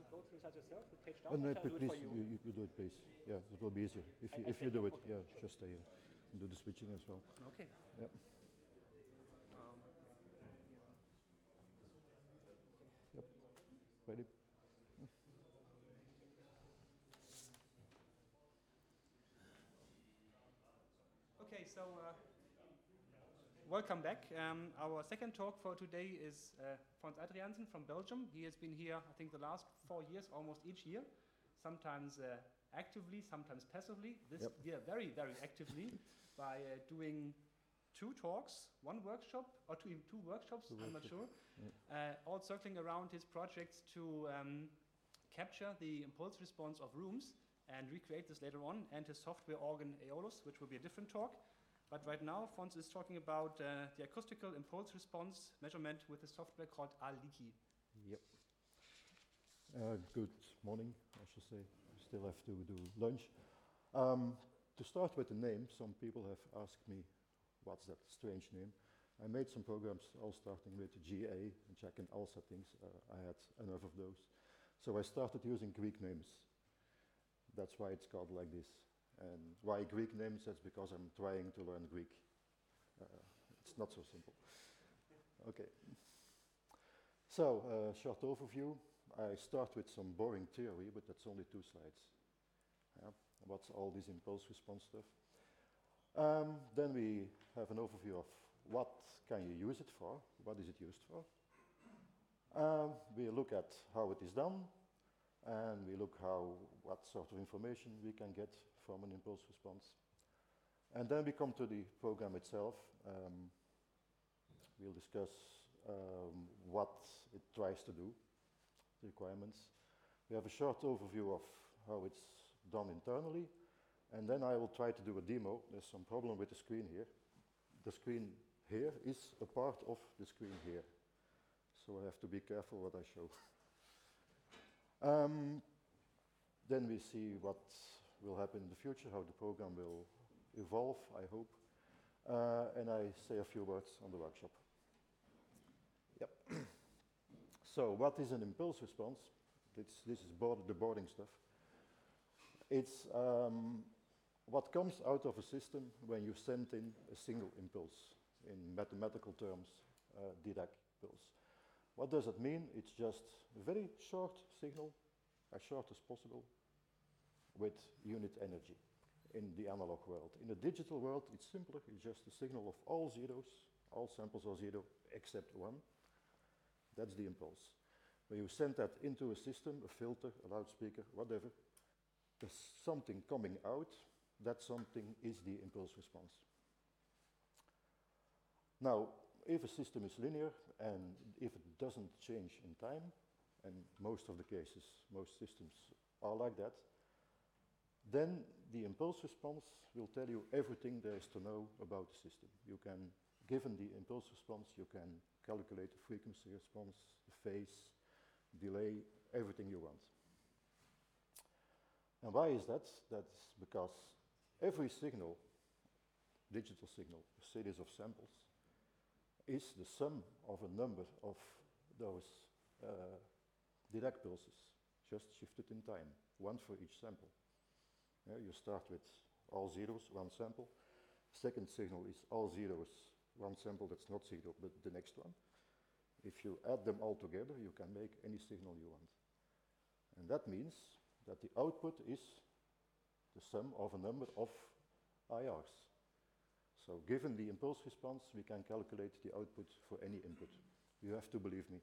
go through that yourself, the page down, Oh, no, or shall I do it please, for you? you do it, please. Yeah, it will be easier. If you do it, yeah, just stay here and do the switching as well. Okay. Yeah. Yep. Ready? Okay, so welcome back. Our second talk for today is Fons Adriaansen from Belgium. He has been here, I think, the last 4 years, almost each year, sometimes actively, sometimes passively. This year, very, very actively, by doing 2 talks, 1 workshop, or two workshops, I'm not sure, all circling around his projects to capture the impulse response of rooms and recreate this later on, and his software organ Aeolus, which will be a different talk. But right now, Fons is talking about the acoustical impulse response measurement with a software called Aliki. Yep. Good morning, I should say. I still have to do lunch. To start with the name, some people have asked me, what's that strange name? I made some programs all starting with GA and Jack and Al settings. I had enough of those. So I started using Greek names. That's why it's called like this. And why Greek names? That's because I'm trying to learn Greek. It's not so simple. Okay. So, short overview. I start with some boring theory, but that's only 2 slides. What's all this impulse response stuff? Then we have an overview of what can you use it for, what is it used for. We look at how it is done, and we look what sort of information we can get from an impulse response. And then we come to the program itself. We'll discuss what it tries to do, the requirements. We have a short overview of how it's done internally, and then I will try to do a demo. There's some problem with the screen here. The screen here is a part of the screen here, so I have to be careful what I show. Then we see what will happen in the future, how the program will evolve, I hope. And I say a few words on the workshop. Yep. So what is an impulse response? This is the boarding stuff. It's what comes out of a system when you send in a single impulse. In mathematical terms, Dirac impulse. What does it mean? It's just a very short signal, as short as possible, with unit energy in the analog world. In the digital world, it's simpler. It's just a signal of all zeros. All samples are 0 except 1. That's the impulse. When you send that into a system, a filter, a loudspeaker, whatever, there's something coming out. That something is the impulse response. Now, if a system is linear and if it doesn't change in time, and most of the cases, most systems are like that, then the impulse response will tell you everything there is to know about the system. You can, given the impulse response, you can calculate the frequency response, the phase, delay, everything you want. And why is that? That's because every signal, digital signal, a series of samples, is the sum of a number of those Dirac pulses, just shifted in time, 1 for each sample. You start with all zeros, 1 sample. Second signal is all zeros, 1 sample that's not 0, but the next one. If you add them all together, you can make any signal you want. And that means that the output is the sum of a number of IRs. So given the impulse response, we can calculate the output for any input. You have to believe me.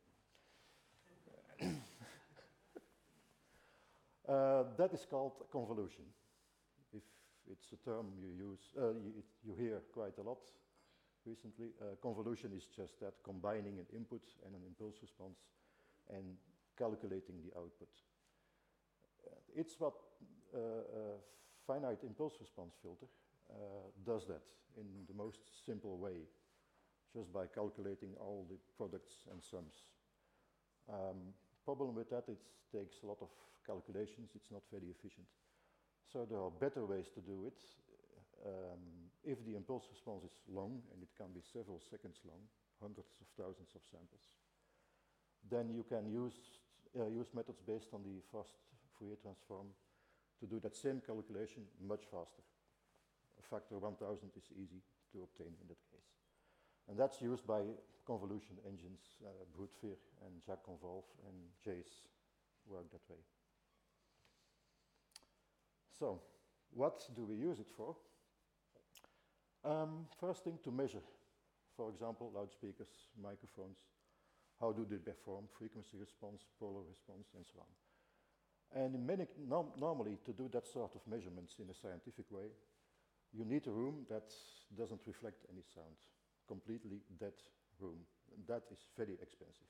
That is called convolution. If it's a term you use, you hear quite a lot recently. Convolution is just that, combining an input and an impulse response and calculating the output. It's what a finite impulse response filter does that in the most simple way, just by calculating all the products and sums. Problem with that, it takes a lot of calculations, it's not very efficient. So there are better ways to do it. If the impulse response is long, and it can be several seconds long, hundreds of thousands of samples, then you can use use methods based on the fast Fourier transform to do that same calculation much faster. A factor 1000 is easy to obtain in that case. And that's used by convolution engines, Brutevir and Jacques Convolve and JACE work that way. So, what do we use it for? First thing, to measure, for example, loudspeakers, microphones. How do they perform? Frequency response, polar response, and so on. And in many, normally, to do that sort of measurements in a scientific way, you need a room that doesn't reflect any sound. Completely dead room. And that is very expensive.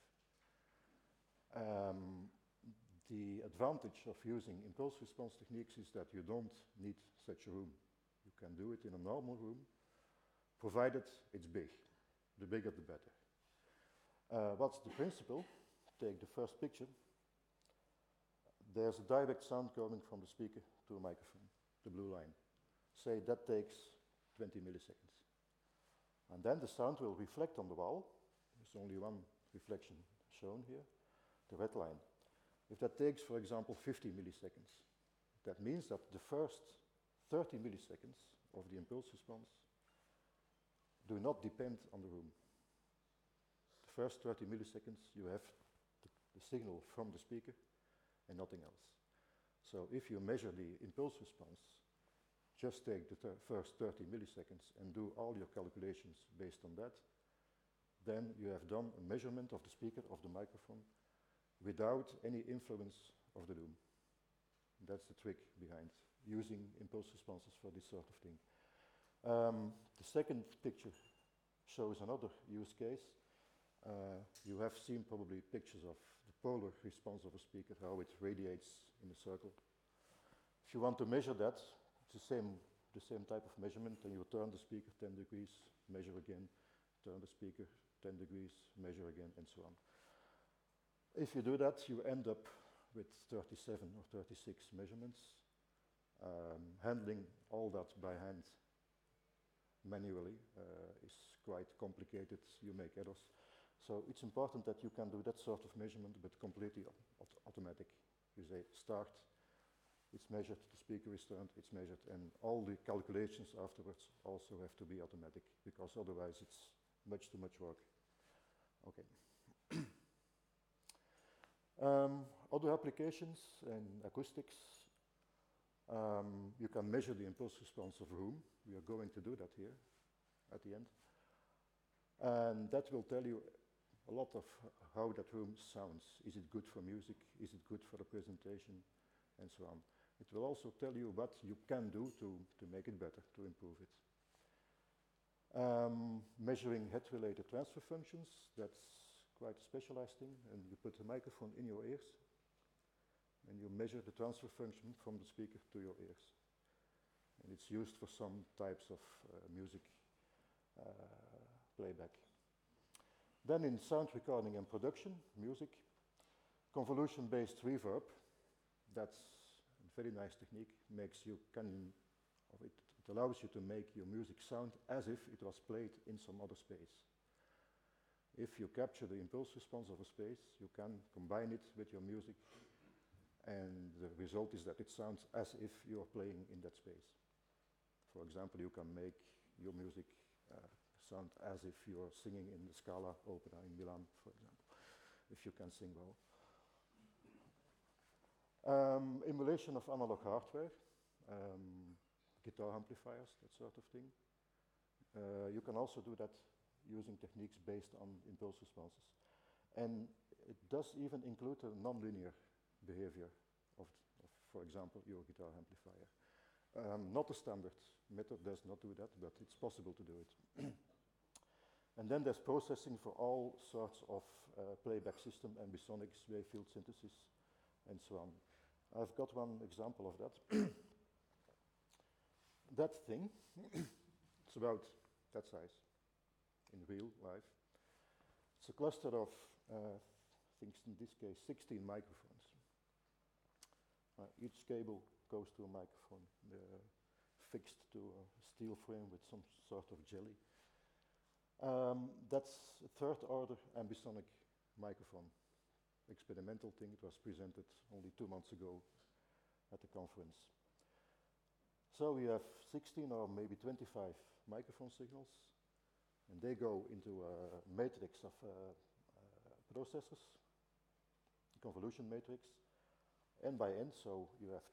The advantage of using impulse response techniques is that you don't need such a room. You can do it in a normal room, provided it's big. The bigger the better. What's the principle? Take the first picture. There's a direct sound coming from the speaker to a microphone, the blue line. Say that takes 20 milliseconds. And then the sound will reflect on the wall. There's only one reflection shown here, the red line. If that takes, for example, 50 milliseconds, that means that the first 30 milliseconds of the impulse response do not depend on the room. The first 30 milliseconds, you have the signal from the speaker and nothing else. So if you measure the impulse response, just take the first 30 milliseconds and do all your calculations based on that, then you have done a measurement of the speaker, of the microphone, without any influence of the room. That's the trick behind using impulse responses for this sort of thing. The second picture shows another use case. You have seen probably pictures of the polar response of a speaker, how it radiates in a circle. If you want to measure that, it's the same type of measurement, and you turn the speaker 10 degrees, measure again, turn the speaker 10 degrees, measure again, and so on. If you do that, you end up with 37 or 36 measurements. Handling all that by hand manually is quite complicated. You make errors. So it's important that you can do that sort of measurement, but completely automatic. You say start, it's measured, the speaker is turned, it's measured, and all the calculations afterwards also have to be automatic, because otherwise it's much too much work. Okay. Other applications in acoustics, you can measure the impulse response of a room. We are going to do that here at the end. And that will tell you a lot of how that room sounds. Is it good for music? Is it good for the presentation? And so on. It will also tell you what you can do to make it better, to improve it. Measuring head-related transfer functions, that's quite a specialized thing, and you put a microphone in your ears, and you measure the transfer function from the speaker to your ears. And it's used for some types of music playback. Then in sound recording and production, music, convolution-based reverb, that's a very nice technique, it allows you to make your music sound as if it was played in some other space. If you capture the impulse response of a space, you can combine it with your music, and the result is that it sounds as if you are playing in that space. For example, you can make your music sound as if you are singing in the Scala Opera in Milan, for example, if you can sing well. Emulation of analog hardware, guitar amplifiers, that sort of thing. You can also do that using techniques based on impulse responses. And it does even include a nonlinear behavior of, for example, your guitar amplifier. Not a standard method does not do that, but it's possible to do it. And then there's processing for all sorts of playback system, ambisonics, wave field synthesis, and so on. I've got one example of that. That thing, it's about that size in real life. It's a cluster of, I think in this case, 16 microphones. Each cable goes to a microphone, fixed to a steel frame with some sort of jelly. That's a third order ambisonic microphone. experimental thing. It was presented only 2 months ago at the conference. So we have 16 or maybe 25 microphone signals, and they go into a matrix of processors, convolution matrix, n by n, so you have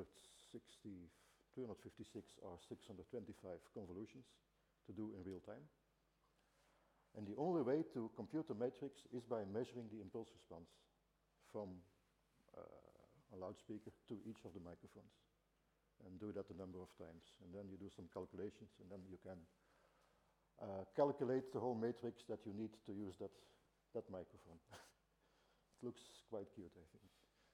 256 or 625 convolutions to do in real time. And the only way to compute the matrix is by measuring the impulse response from a loudspeaker to each of the microphones, and do that a number of times. And then you do some calculations, and then you can calculate the whole matrix that you need to use that microphone. It looks quite cute, I think.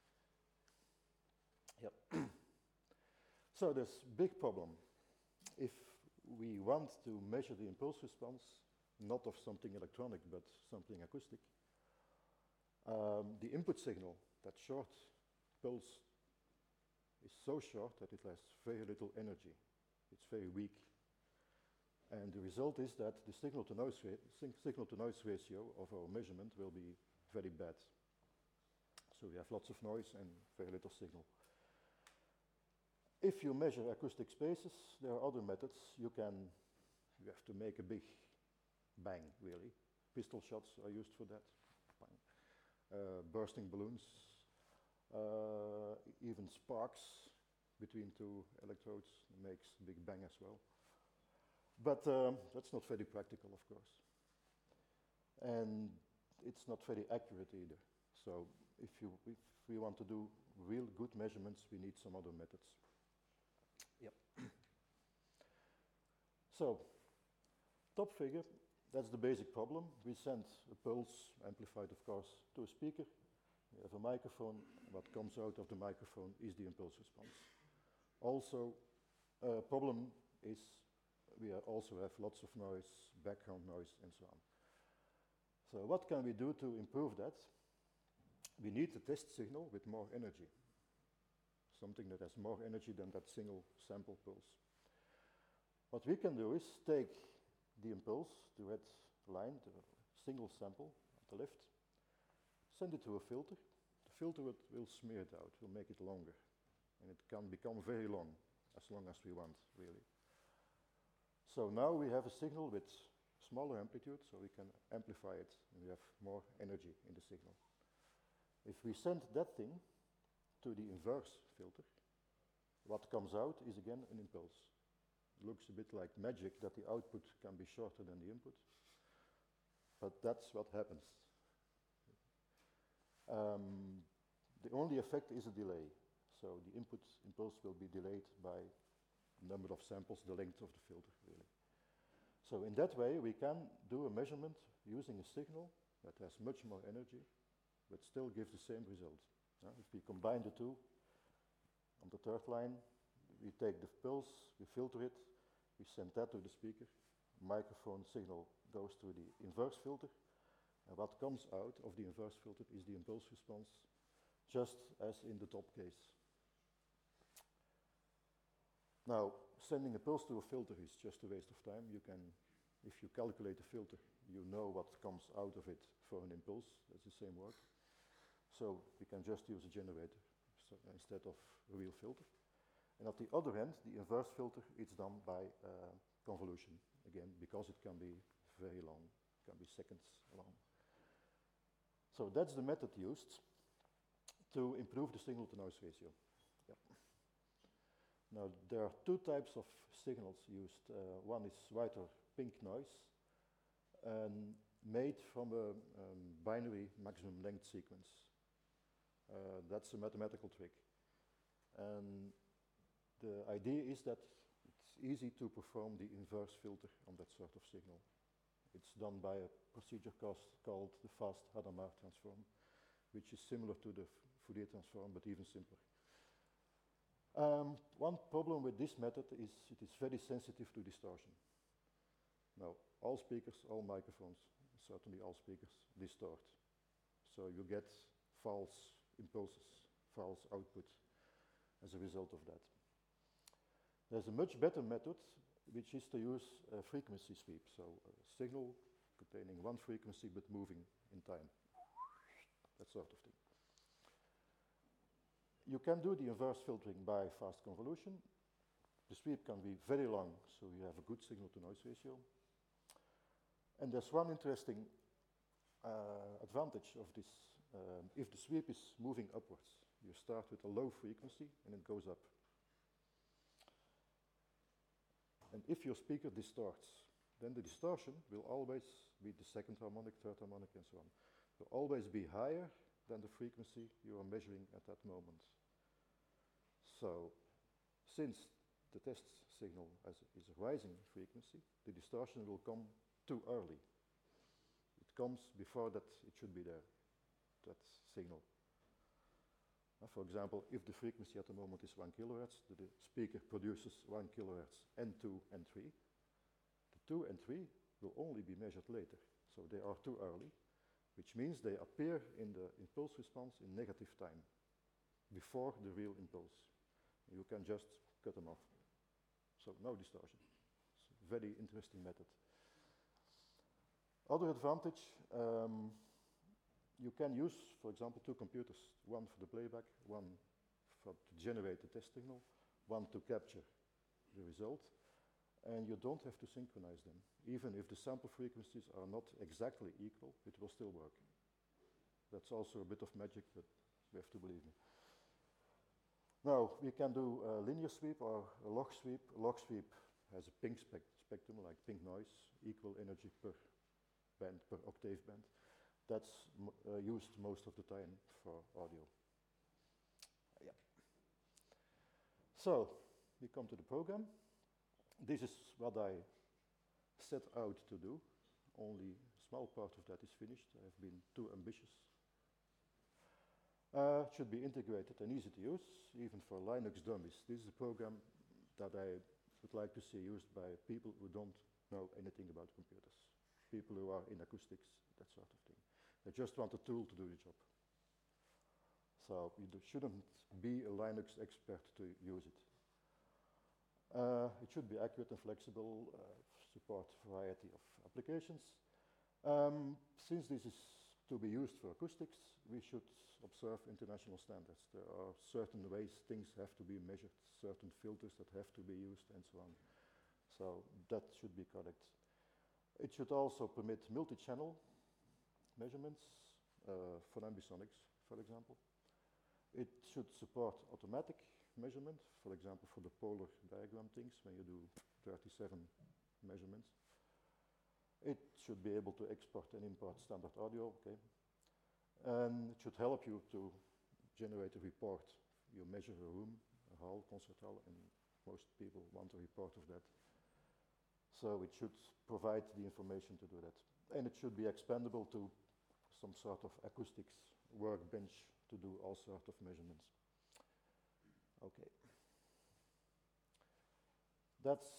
Yep. So this big problem, if we want to measure the impulse response, not of something electronic, but something acoustic, the input signal, that short pulse, is so short that it has very little energy. It's very weak. And the result is that the signal-to-noise ratio of our measurement will be very bad. So we have lots of noise and very little signal. If you measure acoustic spaces, there are other methods. You have to make a big bang, really. Pistol shots are used for that. Bursting balloons, even sparks between two electrodes makes a big bang as well. But that's not very practical, of course. And it's not very accurate either. So if we want to do real good measurements, we need some other methods. Yep. So, top figure, that's the basic problem. We send a pulse, amplified of course, to a speaker. We have a microphone. What comes out of the microphone is the impulse response. Also, problem is we also have lots of noise, background noise, and so on. So what can we do to improve that? We need a test signal with more energy, something that has more energy than that single sample pulse. What we can do is take the impulse, the red line, the single sample at the left, send it to a filter. The filter will smear it out, will make it longer. And it can become very long as we want, really. So now we have a signal with smaller amplitude, so we can amplify it, and we have more energy in the signal. If we send that thing to the inverse filter, what comes out is again an impulse. It looks a bit like magic that the output can be shorter than the input, but that's what happens. The only effect is a delay. So the input impulse will be delayed by number of samples, the length of the filter, really. So in that way, we can do a measurement using a signal that has much more energy, but still gives the same result. If we combine the two, on the third line, we take the pulse, we filter it, we send that to the speaker, microphone signal goes to the inverse filter, and what comes out of the inverse filter is the impulse response, just as in the top case. Now, sending a pulse to a filter is just a waste of time. If you calculate the filter, you know what comes out of it for an impulse. That's the same work. So we can just use a generator instead of a real filter. And at the other end, the inverse filter, it's done by convolution, again, because it can be very long, can be seconds long. So that's the method used to improve the signal-to-noise ratio. Yep. Now, there are two types of signals used. One is white or pink noise, made from a binary maximum length sequence. That's a mathematical trick. And the idea is that it's easy to perform the inverse filter on that sort of signal. It's done by a procedure called the fast Hadamard transform, which is similar to the Fourier transform, but even simpler. One problem with this method is it is very sensitive to distortion. Now, all speakers, all microphones, certainly all speakers, distort. So you get false impulses, false output as a result of that. There's a much better method, which is to use a frequency sweep. So a signal containing one frequency but moving in time. that sort of thing. You can do the inverse filtering by fast convolution. The sweep can be very long, so you have a good signal-to-noise ratio. And there's one interesting advantage of this. If the sweep is moving upwards, you start with a low frequency and it goes up. And if your speaker distorts, then the distortion will always be the second harmonic, third harmonic, and so on. Will always be higher than the frequency you are measuring at that moment. So, since the test signal is a rising frequency, the distortion will come too early. It comes before that it should be there, that signal. For example, if the frequency at the moment is 1 kilohertz, the speaker produces 1 kilohertz N2, N3. The 2 and 3 will only be measured later, so they are too early, which means they appear in the impulse response in negative time, before the real impulse. You can just cut them off. So no distortion. It's a very interesting method. Other advantage, you can use, for example, two computers, one for the playback, one to generate the test signal, one to capture the result, and you don't have to synchronize them. Even if the sample frequencies are not exactly equal, it will still work. That's also a bit of magic, but you have to believe me. Now, we can do a linear sweep or a log sweep. A log sweep has a pink spectrum, like pink noise, equal energy per band, per octave band. That's used most of the time for audio. Yeah. So, we come to the program. This is what I set out to do. Only a small part of that is finished. I've been too ambitious. It should be integrated and easy to use, even for Linux dummies. This is a program that I would like to see used by people who don't know anything about computers, people who are in acoustics, that sort of thing. They just want a tool to do the job. So you shouldn't be a Linux expert to use it. It should be accurate and flexible, support a variety of applications. Since this is to be used for acoustics, we should observe international standards. There are certain ways things have to be measured, certain filters that have to be used, and so on. So that should be correct. It should also permit multi-channel measurements for ambisonics, for example. It should support automatic measurement, for example, for the polar diagram things, when you do 37 measurements. It should be able to export and import standard audio, okay. And it should help you to generate a report. You measure a room, a hall, concert hall, and most people want a report of that. So it should provide the information to do that. And it should be expandable to some sort of acoustics workbench to do all sorts of measurements. Okay. That's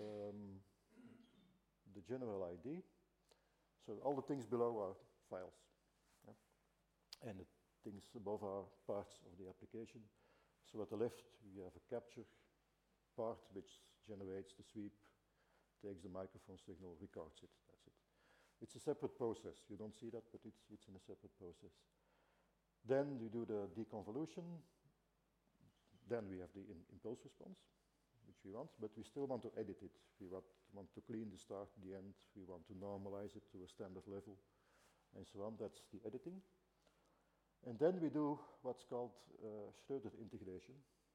the general ID. So all the things below are files. Yeah? And the things above are parts of the application. So at the left, you have a capture part which generates the sweep, takes the microphone signal, records it, that's it. It's a separate process. You don't see that, but it's in a separate process. Then we do the deconvolution. Then we have the impulse response, which we want, but we still want to edit it. We want to clean the start, the end. We want to normalize it to a standard level, and so on. That's the editing. And then we do what's called Schroeder integration.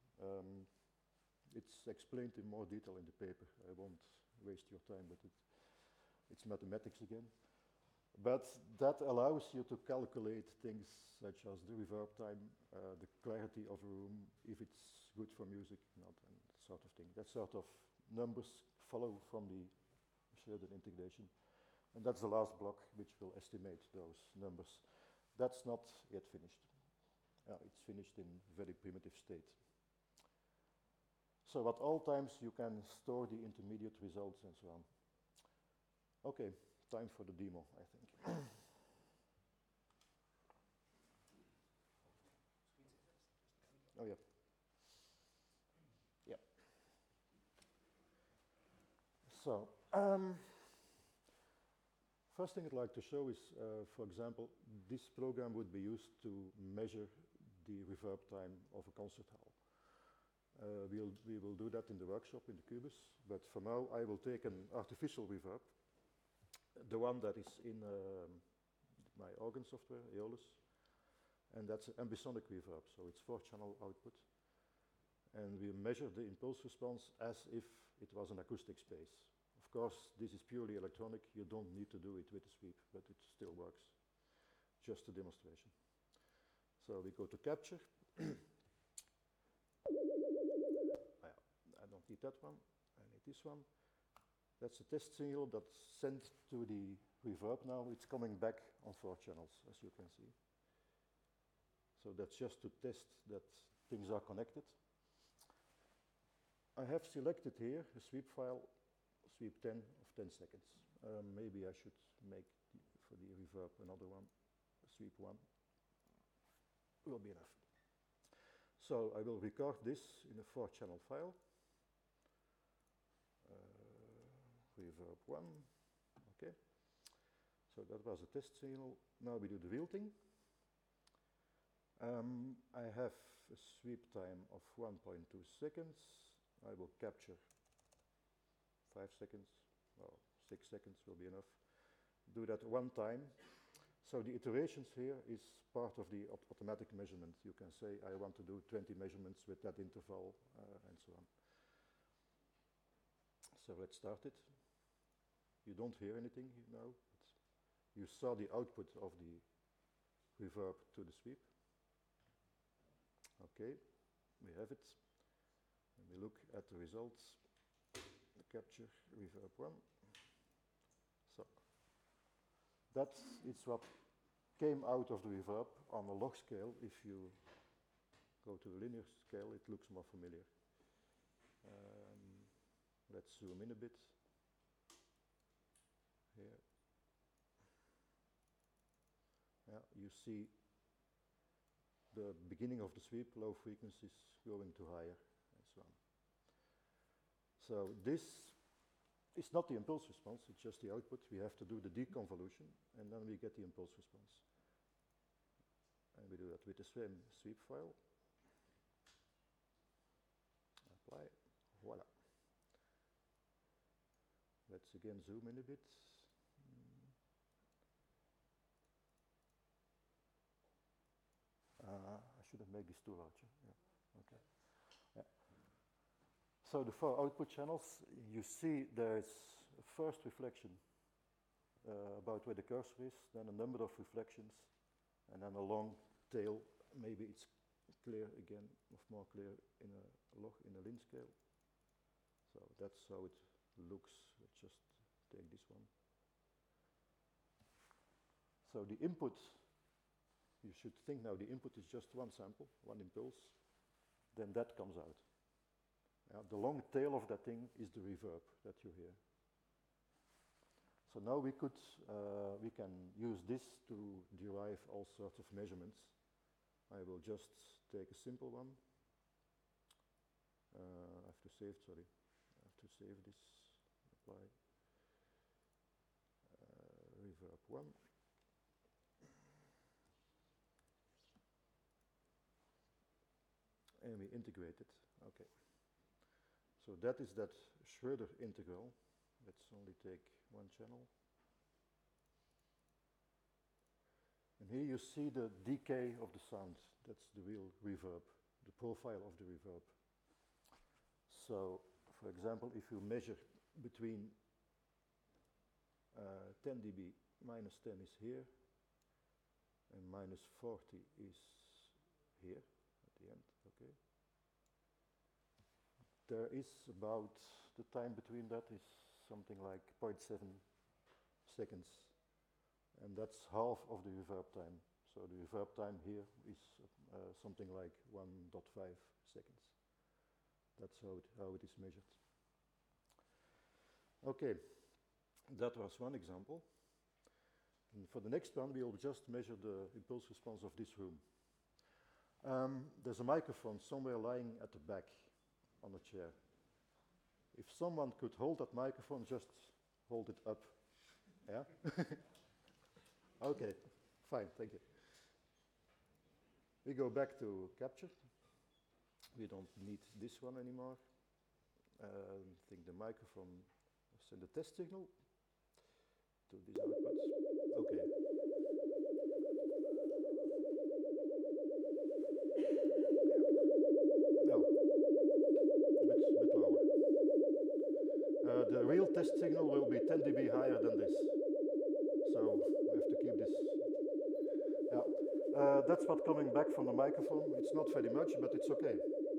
It's explained in more detail in the paper. I won't waste your time with it. It's mathematics again. But that allows you to calculate things such as the reverb time, the clarity of a room, if it's good for music, not, and that sort of thing. That sort of numbers follow from the Schroeder integration. And that's the last block, which will estimate those numbers. That's not yet finished. It's finished in very primitive state. So at all times you can store the intermediate results and so on. Okay, time for the demo, I think. Oh yeah. Yeah. So, First thing I'd like to show is, for example, this program would be used to measure the reverb time of a concert hall. We will do that in the workshop in the Cubus, but for now I will take an artificial reverb, the one that is in my organ software, Aeolus, and that's an ambisonic reverb, so it's 4-channel output. And we measure the impulse response as if it was an acoustic space. Of course, this is purely electronic, you don't need to do it with the sweep, but it still works. Just a demonstration. So we go to capture. I don't need that one, I need this one. That's a test signal that's sent to the reverb now. It's coming back on 4 channels, as you can see. So that's just to test that things are connected. I have selected here a sweep file, sweep 10 of 10 seconds. Maybe I should make for the reverb another one, sweep 1. Will be enough. So I will record this in a 4-channel file. Reverb 1, okay. So that was a test signal. Now we do the real thing. I have a sweep time of 1.2 seconds. I will capture 5 seconds, well, 6 seconds will be enough. Do that one time. So the iterations here is part of the automatic measurement. You can say, I want to do 20 measurements with that interval, and so on. So let's start it. You don't hear anything now. You saw the output of the reverb to the sweep. Okay, we have it. And we look at the results. The capture, reverb 1. So that is what came out of the reverb on a log scale. If you go to the linear scale, it looks more familiar. Let's zoom in a bit. Here. Yeah, you see the beginning of the sweep, low frequencies going to higher, and so on. So this is not the impulse response, it's just the output. We have to do the deconvolution, and then we get the impulse response. And we do that with the same sweep file. Apply, voila. Let's again zoom in a bit. I should have made this too large. Yeah. Okay. Yeah. So the 4 output channels, you see there's a first reflection about where the cursor is, then a number of reflections, and then a long tail. Maybe it's clear again, more clear in a log, in a Lin scale. So that's how it looks. Let's just take this one. So the input, you should think now the input is just one sample, one impulse, then that comes out. The long tail of that thing is the reverb that you hear. So now we can use this to derive all sorts of measurements. I will just take a simple one. I have to save, sorry. I have to save this, apply reverb 1. And we integrate it, okay. So that is that Schroeder integral. Let's only take one channel. And here you see the decay of the sound. That's the real reverb, the profile of the reverb. So, for example, if you measure between 10 dB, minus 10 is here, and minus 40 is here at the end, okay. There is about, the time between that is something like 0.7 seconds, and that's half of the reverb time. So the reverb time here is something like 1.5 seconds. That's how it is measured. Okay, that was one example. And for the next one, we will just measure the impulse response of this room. There's a microphone somewhere lying at the back on a chair. If someone could hold that microphone, just hold it up Yeah? Okay, fine, thank you. We go back to capture. We don't need this one anymore. I think the microphone send a test signal to these outputs. Okay. No, bit lower. The real test signal will be 10 dB higher than this. So we have to keep this. Yeah. That's what's coming back from the microphone. It's not very much, but it's okay.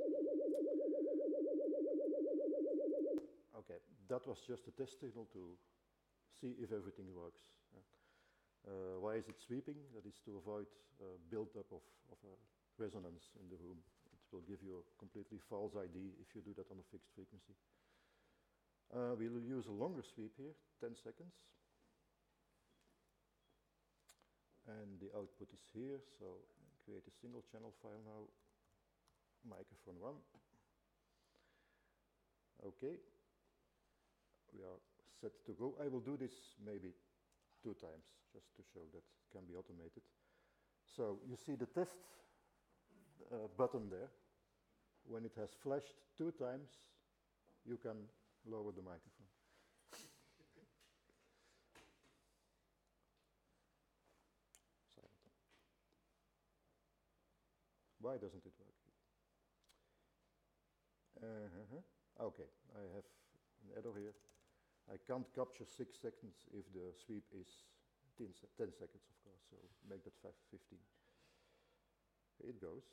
Okay, that was just a test signal to see if everything works. Why is it sweeping? That is to avoid build-up of resonance in the room. It will give you a completely false ID if you do that on a fixed frequency. We'll use a longer sweep here, 10 seconds. And the output is here, so create a single channel file now. Microphone 1. Okay. We are set to go. I will do this maybe 2 times, just to show that it can be automated. So you see the test button there. When it has flashed 2 times, you can lower the microphone. Why doesn't it work? Okay, I have an error here. I can't capture 6 seconds if the sweep is 10 seconds, of course, so make that 15. It goes.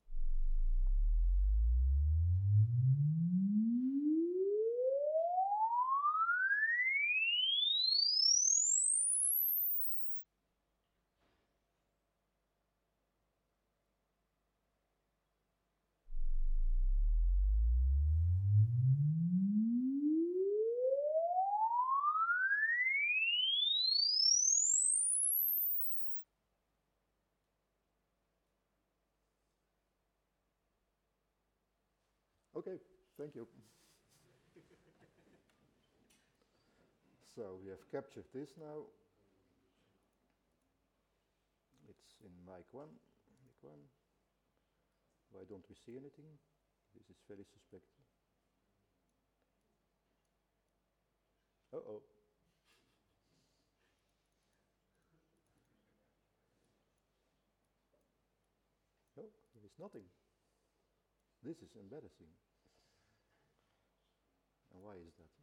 Okay, thank you. So we have captured this now. It's in mic 1. Why don't we see anything? This is very suspect. Uh-oh. No, there is nothing. This is embarrassing. And why is that?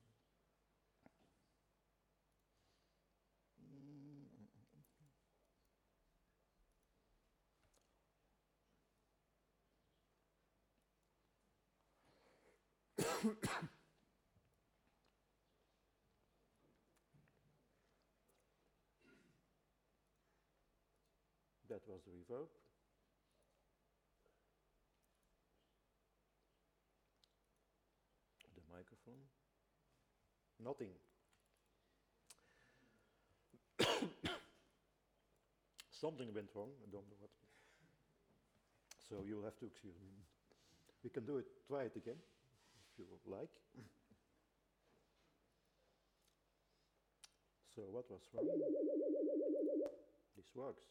That was the reverb. The microphone. Nothing. Something went wrong, I don't know what. So you'll have to excuse me. We can do it, try it again, if you like. So what was wrong? This works.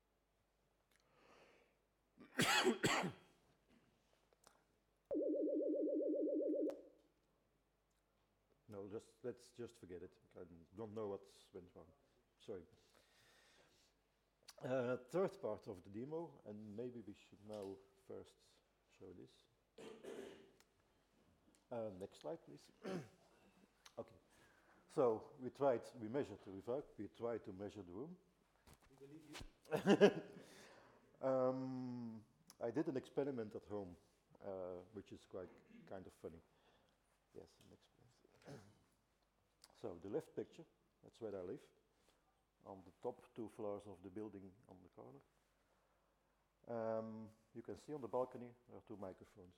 No, let's just forget it. I don't know what went wrong. Sorry. Third part of the demo, and maybe we should now first show this. Next slide, please. Okay. So we measured the reverb, we tried to measure the room. We believe you. I did an experiment at home, which is kind of funny. Yes, next please. So the left picture, that's where I live, on the top 2 floors of the building on the corner. You can see on the balcony there are 2 microphones.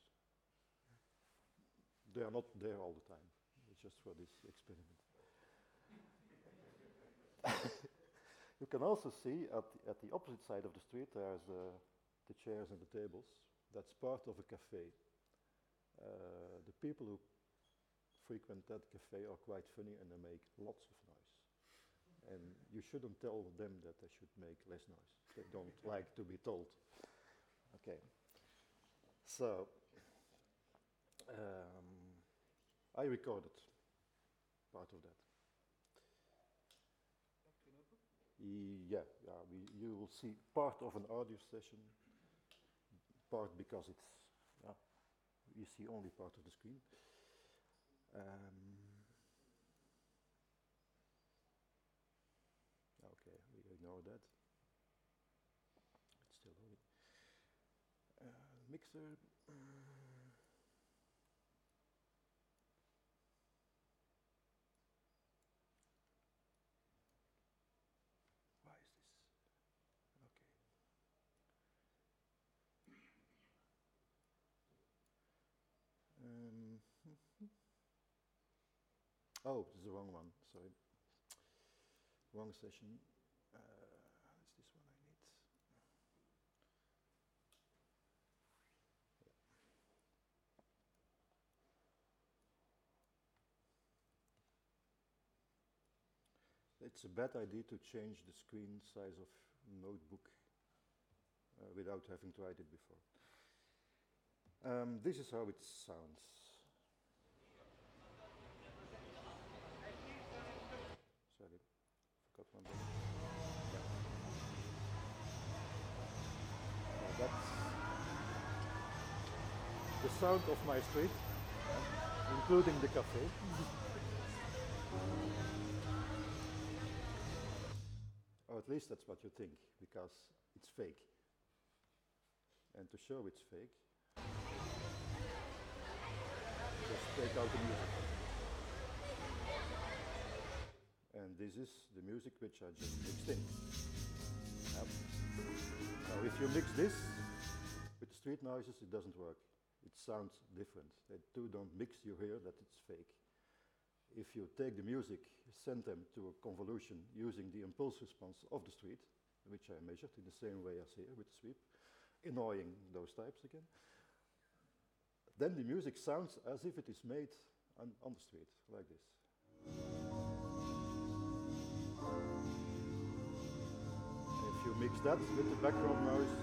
They are not there all the time, it's just for this experiment. You can also see at the opposite side of the street there's the chairs and the tables. That's part of a cafe. The people who frequent that cafe are quite funny and they make lots of noise. you shouldn't tell them that they should make less noise. They don't like to be told. Okay. So, I recorded part of that. Yeah, you will see part of an audio session, part because it's, you see only part of the screen. Okay, we ignore that. It's still loading. Mixer. Why is this? Okay. Oh, this is the wrong one. Sorry. Wrong session. It's this one I need. It's a bad idea to change the screen size of notebook without having tried it before. This is how it sounds. Sorry, forgot one thing. Yeah. That's the sound of my street, including the cafe. Or at least that's what you think, because it's fake. And to show it's fake, just take out the music. And this is the music which I just mixed in. Now if you mix this with the street noises, it doesn't work. It sounds different. They don't mix, you hear that it's fake. If you take the music, send them to a convolution using the impulse response of the street, which I measured in the same way as here with the sweep, annoying those types again, then the music sounds as if it is made on the street, like this. If you mix that with the background noise,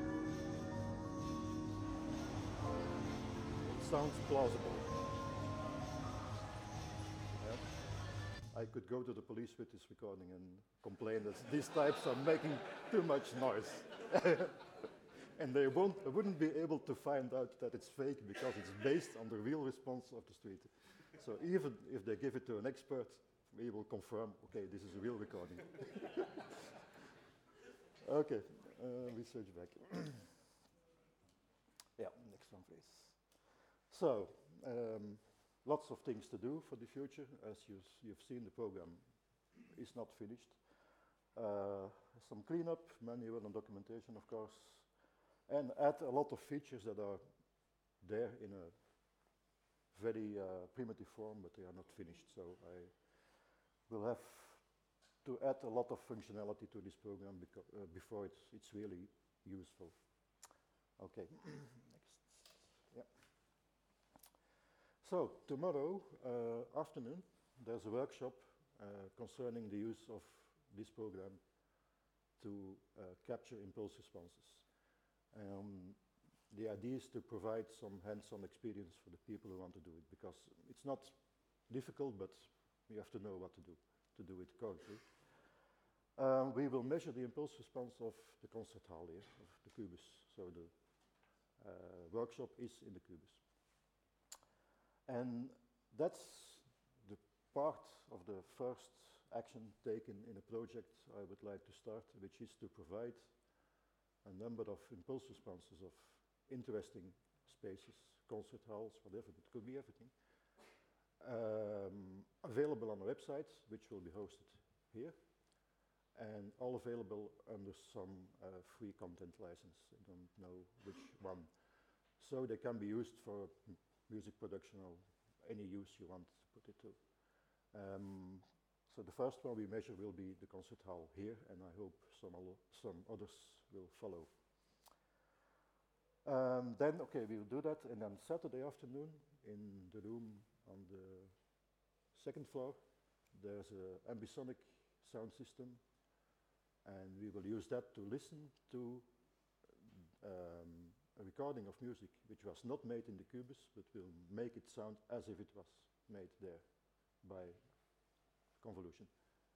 it sounds plausible. I could go to the police with this recording and complain that these types are making too much noise. And they wouldn't be able to find out that it's fake because it's based on the real response of the street. So even if they give it to an expert, we will confirm, okay, this is a real recording. Okay, we switch back. Yeah, next one, please. So, lots of things to do for the future. As you've seen, the program is not finished. Some cleanup, manual and documentation, of course, and add a lot of features that are there in a very primitive form, but they are not finished. So I will have to add a lot of functionality to this program before it's really useful. Okay, next. Yeah. So tomorrow afternoon, there's a workshop concerning the use of this program to capture impulse responses. The idea is to provide some hands-on experience for the people who want to do it, because it's not difficult, but you have to know what to do it correctly. We will measure the impulse response of the concert hall here, of the Cubus. So the workshop is in the Cubus. And that's the part of the first action taken in a project I would like to start, which is to provide a number of impulse responses of interesting spaces, concert halls, whatever, it could be everything, available on the website, which will be hosted here, and all available under some free content license. I don't know which one. So they can be used for music production or any use you want to put it to. So the first one we measure will be the concert hall here, and I hope some others will follow. Then, okay, we'll do that, and then Saturday afternoon in the room on the second floor, there's an ambisonic sound system, and we will use that to listen to a recording of music which was not made in the Cubus, but will make it sound as if it was made there by convolution.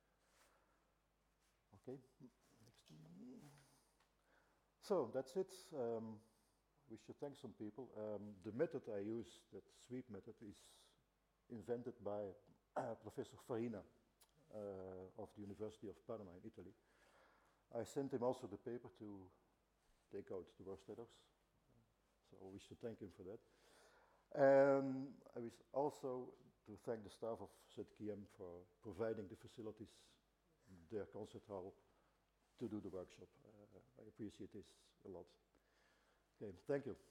Okay, next one. So that's it. We should thank some people. The method I use, that sweep method, is invented by Professor Farina of the University of Parma in Italy. I sent him also the paper to take out the worst errors. So we should thank him for that. And I wish also to thank the staff of ZKM for providing the facilities, their concert hall, to do the workshop. I appreciate this a lot. Okay, thank you.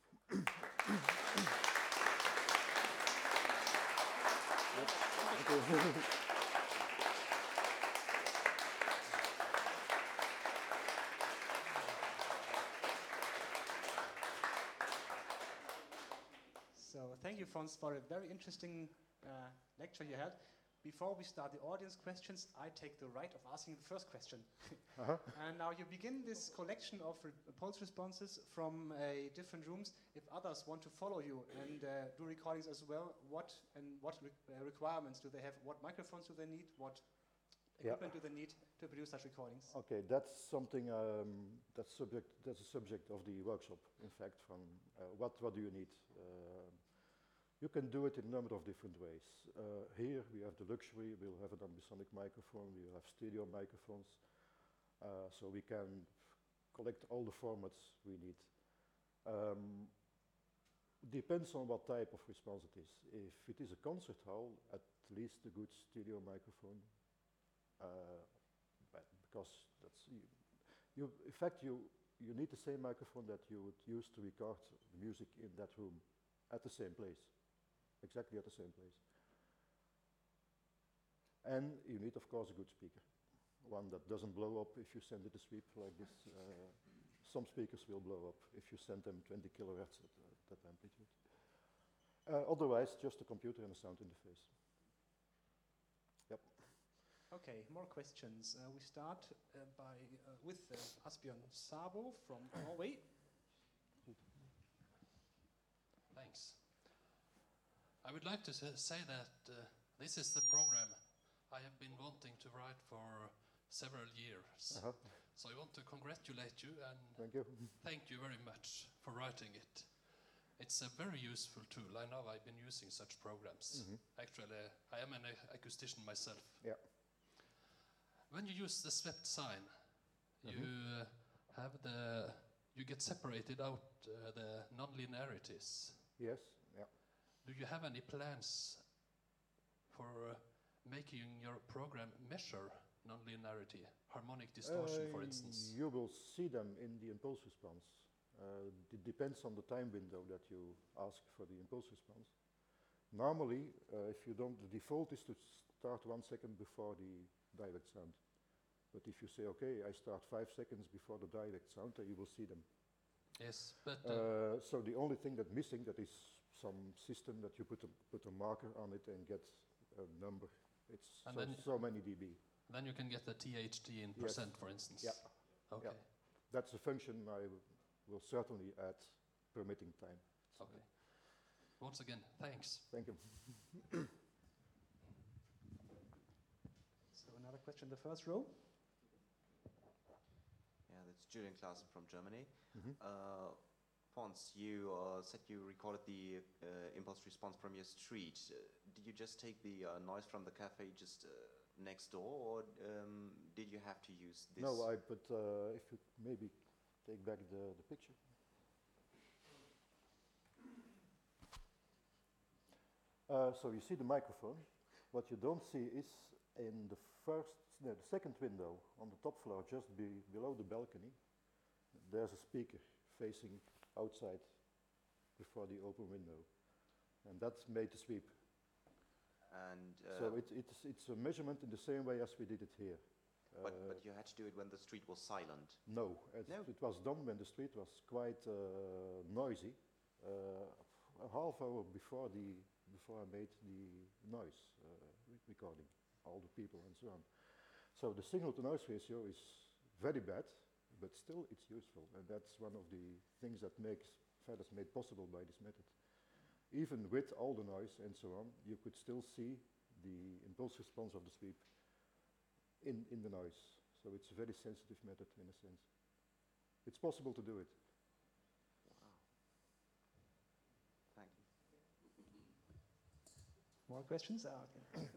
Thank you. So thank you, Franz, for a very interesting lecture you had. Before we start the audience questions, I take the right of asking the first question. And now you begin this collection of pulse responses from different rooms. If others want to follow you and do recordings as well, what requirements do they have? What microphones do they need? What equipment do they need to produce such recordings? Okay, that's something that's a subject of the workshop. In fact, from what do you need? You can do it in a number of different ways. Here we have the luxury, we'll have an ambisonic microphone, we'll have stereo microphones, so we can collect all the formats we need. Depends on what type of response it is. If it is a concert hall, at least a good stereo microphone, because that's, in fact you need the same microphone that you would use to record the music in that room at the same place. Exactly at the same place. And you need, of course, a good speaker. One that doesn't blow up if you send it a sweep like this. Some speakers will blow up if you send them 20 kilohertz at that amplitude. Otherwise, just a computer and a sound interface. Yep. Okay, more questions. We start with Asbjørn Sabo from Norway. Thanks. I would like to say that this is the program I have been wanting to write for several years. So I want to congratulate you and thank you very much for writing it. It's a very useful tool. I know I've been using such programs. Actually, I am an acoustician myself. Yeah. When you use the swept sign, you get separated out the non-linearities. Yes. Yeah. Do you have any plans for making your program measure nonlinearity, harmonic distortion, for instance? You will see them in the impulse response. It depends on the time window that you ask for the impulse response. Normally, if you don't, the default is to start 1 second before the direct sound. But if you say, okay, I start 5 seconds before the direct sound, you will see them. Yes, but so the only thing that's missing, that is some system that you put a marker on it and get a number. It's so many dB. Then you can get the THD in percent, for instance. Yeah. Okay. Yeah. That's a function I will certainly add permitting time. Okay. Once again, thanks. Thank you. So another question in the first row. Yeah, that's Julian Klaassen from Germany. Pons, you said you recorded the impulse response from your street. Did you just take the noise from the cafe just next door, or did you have to use this? No, but if you maybe take back the picture. So you see the microphone. What you don't see is in the second window on the top floor, just below the balcony, there's a speaker facing outside before the open window, and that's made to sweep. And so it's a measurement in the same way as we did it here. But you had to do it when the street was silent. No, it was done when the street was quite noisy. A half hour before I made the noise recording, all the people and so on. So the signal-to-noise ratio is very bad, but still it's useful, and that's one of the things that is made possible by this method. Even with all the noise and so on, you could still see the impulse response of the sweep in the noise. So it's a very sensitive method in a sense. It's possible to do it. Wow. Thank you. More questions? Okay.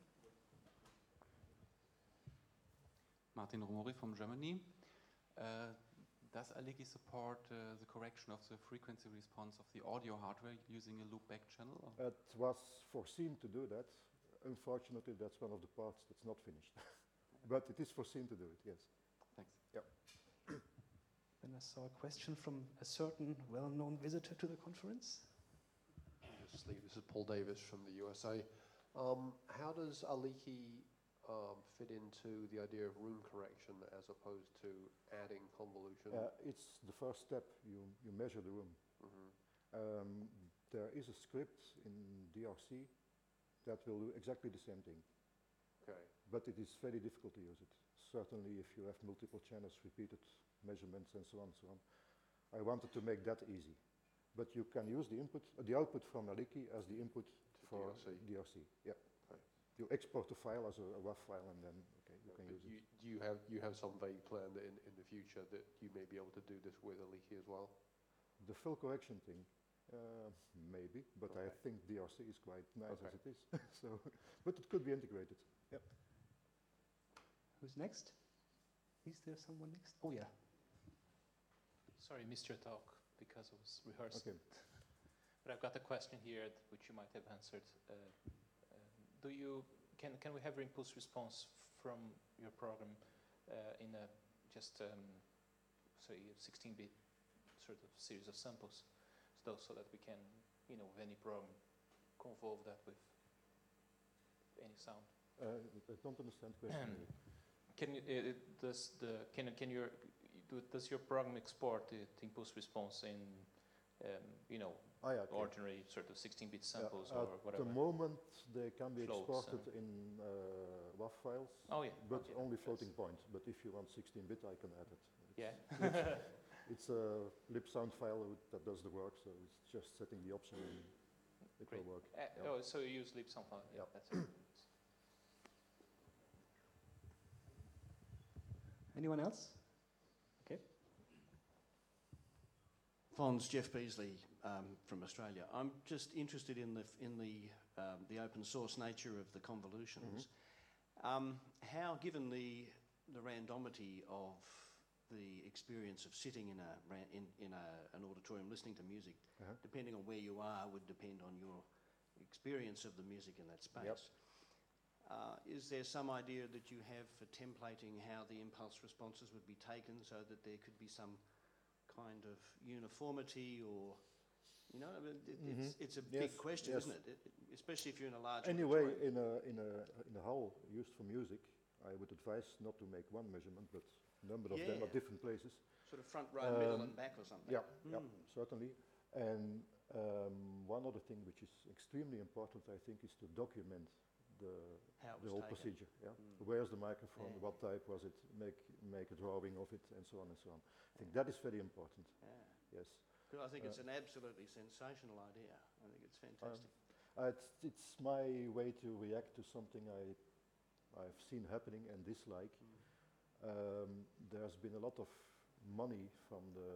Martin Romori from Germany. Does Aliki support the correction of the frequency response of the audio hardware using a loopback channel? It was foreseen to do that. Unfortunately, that's one of the parts that's not finished. But it is foreseen to do it, yes. Thanks. Yep. Then I saw a question from a certain well-known visitor to the conference. Obviously, this is Paul Davis from the USA. How does Aliki fit into the idea of room correction as opposed to adding convolution? It's the first step. You measure the room. Mm-hmm. There is a script in DRC that will do exactly the same thing. Okay. But it is very difficult to use it. Certainly if you have multiple channels, repeated measurements and so on and so on. I wanted to make that easy. But you can use the output from Aliki as the input for DRC. Yeah. Okay. You export the file as a WAV file and then you can use it. Do you have some vague plan that in the future that you may be able to do this with Aliki as well? The full correction thing, maybe, but I think DRC is quite nice as it is. So, but it could be integrated. Yep. Who's next? Is there someone next? Oh yeah. Sorry, missed your talk because I was rehearsing. Okay. But I've got a question here which you might have answered. Can we have impulse response from your program in a just say a 16-bit sort of series of samples, so that we can, with any program, convolve that with any sound? I don't understand the question. Does your program export the impulse response in ordinary sort of 16-bit samples or whatever? At the moment, they can be Floats, exported in WAV files, but only floating point. But if you want 16-bit, I can add it. It's a lip sound file that does the work, so it's just setting the option and it will work. So you use lip sound file? Yeah. That's it. Anyone else? Okay. Fons, Jeff Beasley from Australia. I'm just interested in the open source nature of the convolutions. How, given the randomity of the experience of sitting in an auditorium listening to music, depending on where you are, would depend on your experience of the music in that space. Yep. Is there some idea that you have for templating how the impulse responses would be taken so that there could be some kind of uniformity, or it's a big question, isn't it? Especially if you're in a large Anyway, auditorium. in a hall used for music, I would advise not to make one measurement, but a number of them at different places. Sort of front row, middle and back or something. Yeah, certainly. And one other thing which is extremely important, I think, is to document the whole procedure. Yeah? Where's the microphone? What type was it? Make a drawing of it, and so on and so on. I think that is very important. Yes. Because I think it's an absolutely sensational idea. I think it's fantastic. It's my way to react to something I've seen happening and dislike. There's been a lot of money from the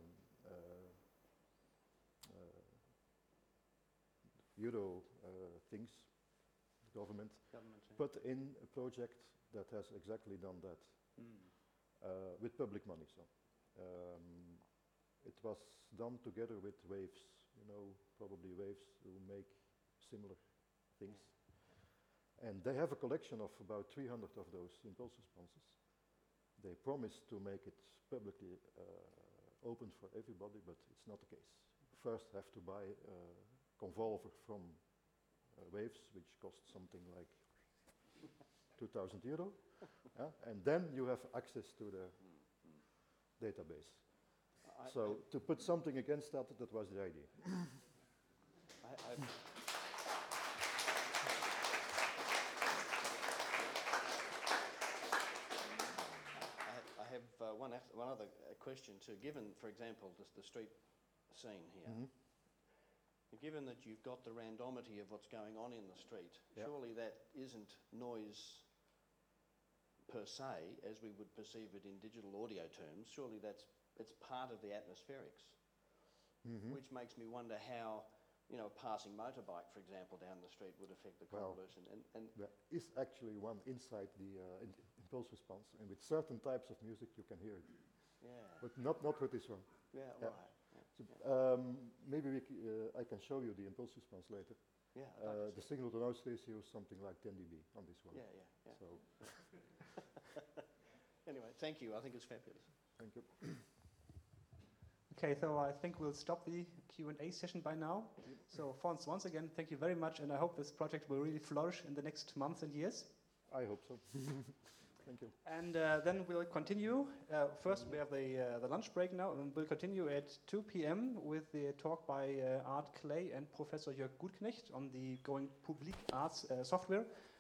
Euro things, government, put in a project that has exactly done that with public money. So it was done together with Waves, probably Waves who make similar things. And they have a collection of about 300 of those impulse responses. They promised to make it publicly open for everybody, but it's not the case. First have to buy a convolver from Waves, which costs something like 2,000 euro, and then you have access to the database. So to put something against that, that was the idea. one other question too. Given, for example, the street scene here, given that you've got the randomity of what's going on in the street, surely that isn't noise per se, as we would perceive it in digital audio terms. Surely it's part of the atmospherics, which makes me wonder how, you know, a passing motorbike, for example, down the street would affect the convolution. And there is actually one inside the impulse response, and with certain types of music you can hear it. yeah, But not with this one. yeah, Yeah. right. So, maybe I can show you the impulse response later. Yeah, I'd like to The see signal to noise ratio is something like 10 dB on this one. it. Yeah. So Anyway, thank you. I think it's fabulous. thank you. Okay, so I think we'll stop the Q&A session by now. So Fons, once again, thank you very much, and I hope this project will really flourish in the next months and years. I hope so. Thank you. And then we'll continue. First, we have the lunch break now, and we'll continue at 2 p.m. with the talk by Art Clay and Professor Jörg Gutknecht on the Going Public Arts software.